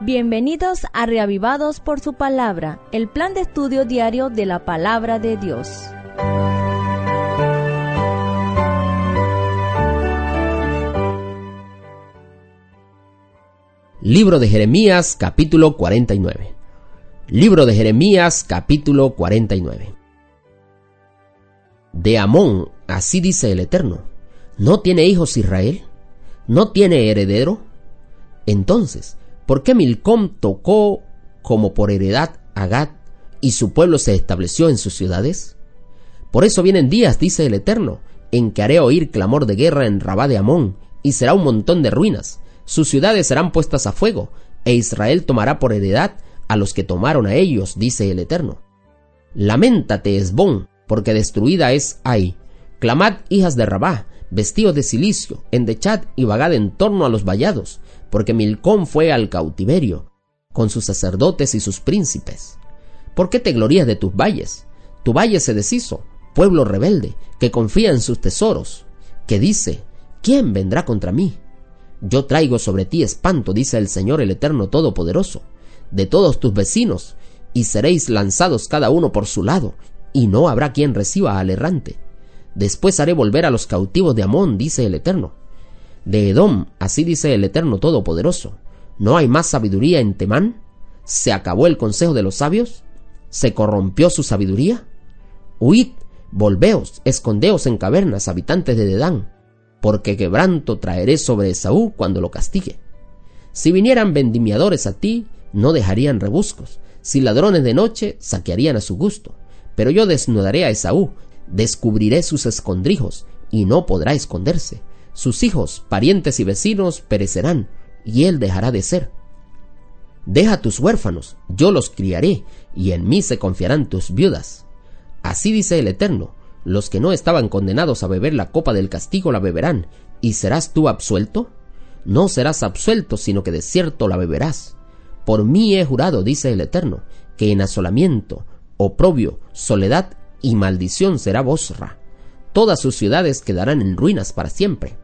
Bienvenidos a Reavivados por su Palabra, el plan de estudio diario de la Palabra de Dios. Libro de Jeremías, capítulo 49. Libro de Jeremías, capítulo 49. De Amón, así dice el Eterno: ¿no tiene hijos Israel? ¿No tiene heredero? Entonces, ¿por qué Milcom tocó como por heredad a Gad y su pueblo se estableció en sus ciudades? Por eso vienen días, dice el Eterno, en que haré oír clamor de guerra en Rabá de Amón, y será un montón de ruinas. Sus ciudades serán puestas a fuego, e Israel tomará por heredad a los que tomaron a ellos, dice el Eterno. Lamentate, Hesbón, porque destruida es Ai. Clamad, hijas de Rabá, vestidos de cilicio, endechad y vagad en torno a los vallados, porque Milcom fue al cautiverio, con sus sacerdotes y sus príncipes. ¿Por qué te glorías de tus valles? Tu valle se deshizo, pueblo rebelde, que confía en sus tesoros, que dice: ¿quién vendrá contra mí? Yo traigo sobre ti espanto, dice el Señor, el Eterno Todopoderoso, de todos tus vecinos, y seréis lanzados cada uno por su lado, y no habrá quien reciba al errante. Después haré volver a los cautivos de Amón, dice el Eterno. De Edom, así dice el Eterno Todopoderoso: ¿no hay más sabiduría en Temán? ¿Se acabó el consejo de los sabios? ¿Se corrompió su sabiduría? Huid, volveos, escondeos en cavernas, habitantes de Dedán, porque quebranto traeré sobre Esaú cuando lo castigue. Si vinieran vendimiadores a ti, no dejarían rebuscos. Si ladrones de noche, saquearían a su gusto. Pero yo desnudaré a Esaú, descubriré sus escondrijos, y no podrá esconderse. Sus hijos, parientes y vecinos perecerán, y él dejará de ser. Deja tus huérfanos, yo los criaré, y en mí se confiarán tus viudas. Así dice el Eterno: los que no estaban condenados a beber la copa del castigo la beberán, ¿y serás tú absuelto? No serás absuelto, sino que de cierto la beberás. Por mí he jurado, dice el Eterno, que en asolamiento, oprobio, soledad y maldición será Bosra. Todas sus ciudades quedarán en ruinas para siempre.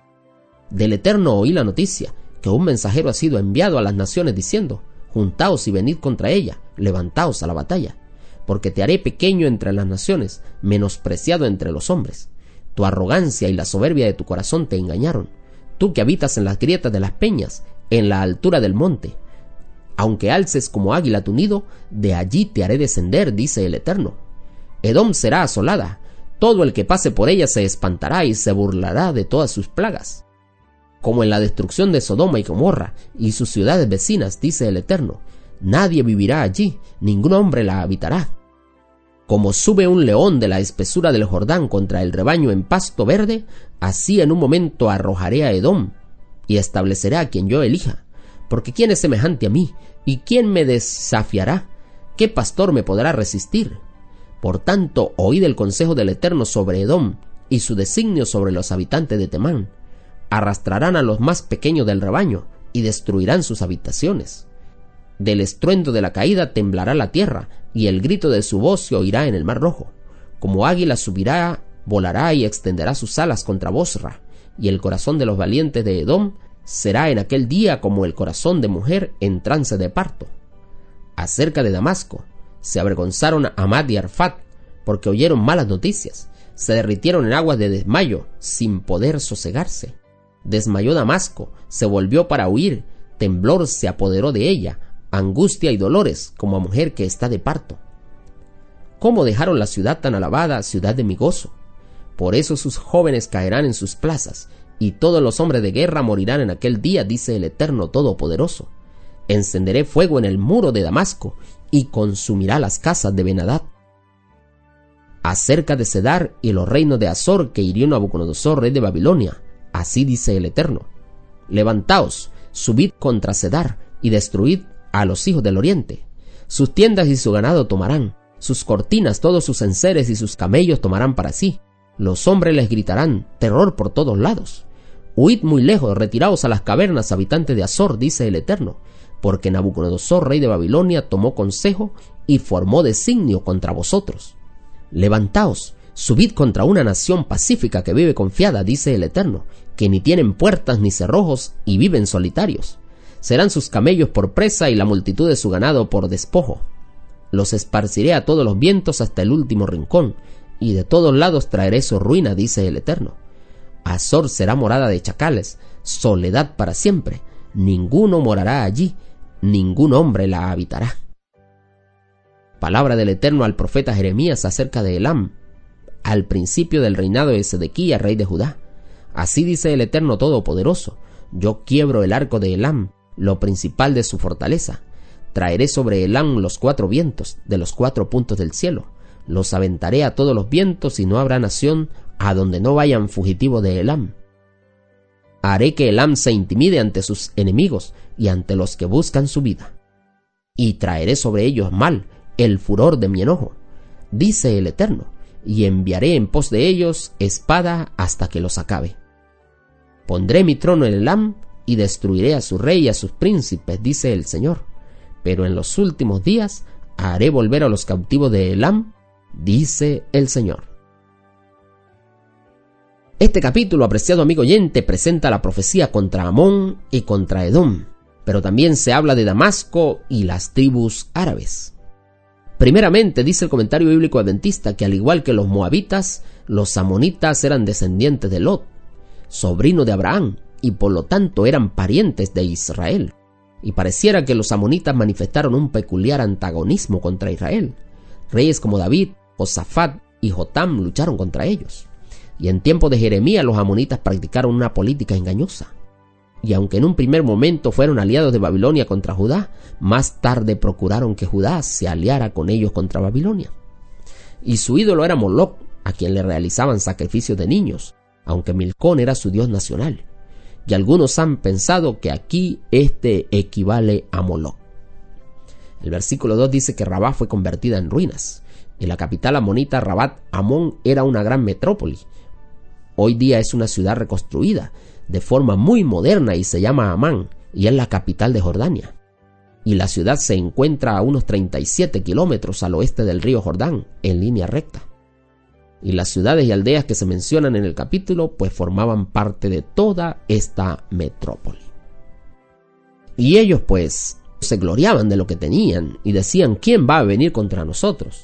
Del Eterno oí la noticia, que un mensajero ha sido enviado a las naciones diciendo: juntaos y venid contra ella, levantaos a la batalla. Porque te haré pequeño entre las naciones, menospreciado entre los hombres. Tu arrogancia y la soberbia de tu corazón te engañaron. Tú que habitas en las grietas de las peñas, en la altura del monte. Aunque alces como águila tu nido, de allí te haré descender, dice el Eterno. Edom será asolada, todo el que pase por ella se espantará y se burlará de todas sus plagas. Como en la destrucción de Sodoma y Gomorra y sus ciudades vecinas, dice el Eterno, nadie vivirá allí, ningún hombre la habitará. Como sube un león de la espesura del Jordán contra el rebaño en pasto verde, así en un momento arrojaré a Edom y estableceré a quien yo elija. Porque ¿quién es semejante a mí? ¿Y quién me desafiará? ¿Qué pastor me podrá resistir? Por tanto, oíd el consejo del Eterno sobre Edom y su designio sobre los habitantes de Temán. Arrastrarán a los más pequeños del rebaño y destruirán sus habitaciones. Del estruendo de la caída temblará la tierra, y el grito de su voz se oirá en el mar Rojo. Como águila subirá, volará y extenderá sus alas contra Bosra, y el corazón de los valientes de Edom será en aquel día como el corazón de mujer en trance de parto. Acerca de Damasco, se avergonzaron Amad y Arfat, porque oyeron malas noticias. Se derritieron en aguas de desmayo, sin poder sosegarse. Desmayó Damasco, se volvió para huir, temblor se apoderó de ella, angustia y dolores como a mujer que está de parto. ¿Cómo dejaron la ciudad tan alabada, ciudad de mi gozo? Por eso sus jóvenes caerán en sus plazas, y todos los hombres de guerra morirán en aquel día, dice el Eterno Todopoderoso. Encenderé fuego en el muro de Damasco, y consumirá las casas de Ben-Hadad. Acerca de Cedar y los reinos de Azor que hirió Nabucodonosor, rey de Babilonia, así dice el Eterno: levantaos, subid contra Cedar, y destruid a los hijos del oriente. Sus tiendas y su ganado tomarán, sus cortinas, todos sus enseres y sus camellos tomarán para sí. Los hombres les gritarán terror por todos lados. Huid muy lejos, retiraos a las cavernas, habitantes de Azor, dice el Eterno, porque Nabucodonosor, rey de Babilonia, tomó consejo y formó designio contra vosotros. Levantaos, subid contra una nación pacífica que vive confiada, dice el Eterno, que ni tienen puertas ni cerrojos y viven solitarios. Serán sus camellos por presa y la multitud de su ganado por despojo. Los esparciré a todos los vientos hasta el último rincón, y de todos lados traeré su ruina, dice el Eterno. Azor será morada de chacales, soledad para siempre. Ninguno morará allí, ningún hombre la habitará. Palabra del Eterno al profeta Jeremías acerca de Elam, al principio del reinado de Sedequías, rey de Judá. Así dice el Eterno Todopoderoso: yo quiebro el arco de Elam, lo principal de su fortaleza. Traeré sobre Elam los 4 vientos de los 4 puntos del cielo. Los aventaré a todos los vientos y no habrá nación a donde no vayan fugitivos de Elam. Haré que Elam se intimide ante sus enemigos y ante los que buscan su vida. Y traeré sobre ellos mal, el furor de mi enojo, dice el Eterno, y enviaré en pos de ellos espada hasta que los acabe. Pondré mi trono en Elam y destruiré a su rey y a sus príncipes, dice el Señor. Pero en los últimos días haré volver a los cautivos de Elam, dice el Señor. Este capítulo, apreciado amigo oyente, presenta la profecía contra Amón y contra Edom, pero también se habla de Damasco y las tribus árabes. Primeramente, dice el comentario bíblico adventista que al igual que los moabitas, los amonitas eran descendientes de Lot, sobrino de Abraham, y por lo tanto eran parientes de Israel. Y pareciera que los amonitas manifestaron un peculiar antagonismo contra Israel. Reyes como David, Josafat y Jotam lucharon contra ellos. Y en tiempo de Jeremías los amonitas practicaron una política engañosa. Y aunque en un primer momento fueron aliados de Babilonia contra Judá, más tarde procuraron que Judá se aliara con ellos contra Babilonia. Y su ídolo era Moloc, a quien le realizaban sacrificios de niños, aunque Milcón era su dios nacional. Y algunos han pensado que aquí este equivale a Moloc. El versículo 2 dice que Rabá fue convertida en ruinas. En la capital amonita Rabat Amón era una gran metrópoli. Hoy día es una ciudad reconstruida de forma muy moderna y se llama Amán, y es la capital de Jordania. Y la ciudad se encuentra a unos 37 kilómetros al oeste del río Jordán, en línea recta. Y las ciudades y aldeas que se mencionan en el capítulo pues formaban parte de toda esta metrópoli. Y ellos pues se gloriaban de lo que tenían y decían: ¿quién va a venir contra nosotros?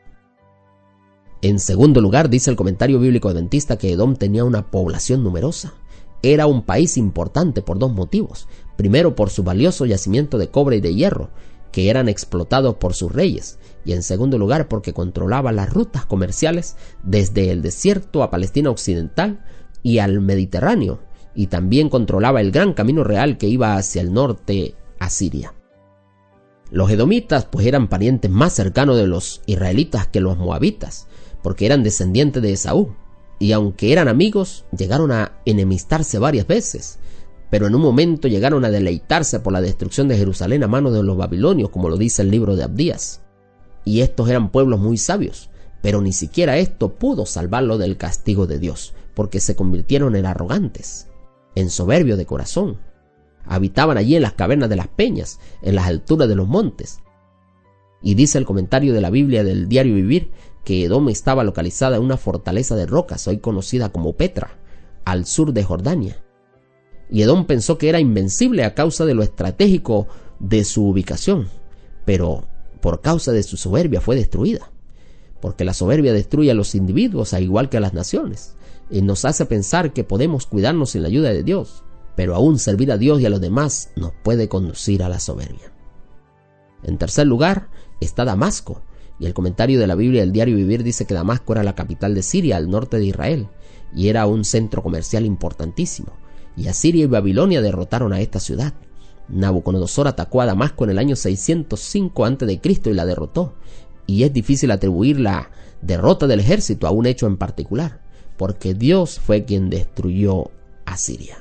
En segundo lugar, dice el comentario bíblico adventista que Edom tenía una población numerosa. Era un país importante por 2 motivos. Primero, por su valioso yacimiento de cobre y de hierro, que eran explotados por sus reyes. Y en segundo lugar, porque controlaba las rutas comerciales desde el desierto a Palestina occidental y al Mediterráneo. Y también controlaba el gran camino real que iba hacia el norte a Siria. Los edomitas pues eran parientes más cercanos de los israelitas que los moabitas, porque eran descendientes de Esaú. Y aunque eran amigos, llegaron a enemistarse varias veces, pero en un momento llegaron a deleitarse por la destrucción de Jerusalén a manos de los babilonios, como lo dice el libro de Abdías. Y estos eran pueblos muy sabios, pero ni siquiera esto pudo salvarlo del castigo de Dios, porque se convirtieron en arrogantes, en soberbios de corazón. Habitaban allí en las cavernas de las peñas, en las alturas de los montes. Y dice el comentario de la Biblia del Diario Vivir que Edom estaba localizada en una fortaleza de rocas, hoy conocida como Petra, al sur de Jordania. Y Edom pensó que era invencible a causa de lo estratégico de su ubicación, pero por causa de su soberbia fue destruida, porque la soberbia destruye a los individuos al igual que a las naciones, y nos hace pensar que podemos cuidarnos sin la ayuda de Dios, pero aún servir a Dios y a los demás nos puede conducir a la soberbia. En tercer lugar está Damasco, y el comentario de la Biblia del Diario Vivir dice que Damasco era la capital de Siria, al norte de Israel, y era un centro comercial importantísimo, y Asiria y Babilonia derrotaron a esta ciudad. Nabucodonosor atacó a Damasco en el año 605 a.C. y la derrotó, y es difícil atribuir la derrota del ejército a un hecho en particular, porque Dios fue quien destruyó a Siria.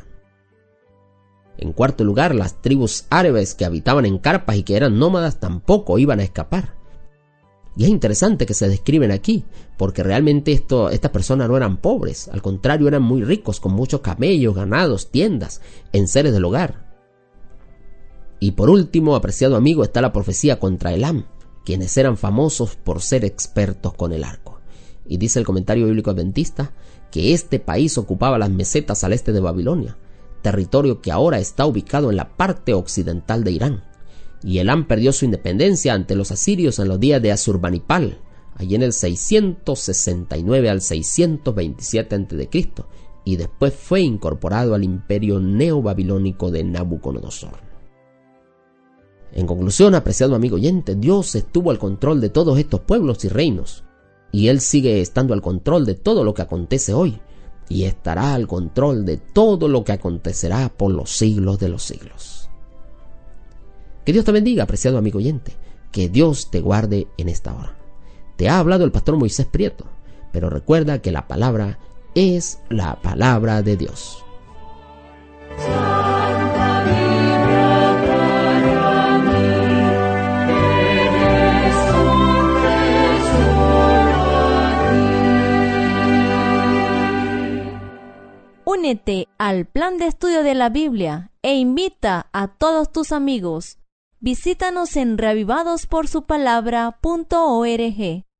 En cuarto lugar, las tribus árabes que habitaban en carpas y que eran nómadas tampoco iban a escapar. Y es interesante que se describen aquí, porque realmente estas personas no eran pobres, al contrario eran muy ricos, con muchos camellos, ganados, tiendas, enseres del hogar. Y por último, apreciado amigo, está la profecía contra Elam, quienes eran famosos por ser expertos con el arco. Y dice el comentario bíblico adventista que este país ocupaba las mesetas al este de Babilonia, territorio que ahora está ubicado en la parte occidental de Irán. Y Elam perdió su independencia ante los asirios en los días de Asurbanipal, allí en el 669 al 627 a.C., y después fue incorporado al imperio neobabilónico de Nabucodonosor. En conclusión, apreciado amigo oyente, Dios estuvo al control de todos estos pueblos y reinos, y Él sigue estando al control de todo lo que acontece hoy, y estará al control de todo lo que acontecerá por los siglos de los siglos. Que Dios te bendiga, apreciado amigo oyente, que Dios te guarde en esta hora. Te ha hablado el pastor Moisés Prieto, pero recuerda que la palabra es la palabra de Dios. Únete al plan de estudio de la Biblia e invita a todos tus amigos. Visítanos en reavivadosporsupalabra.org.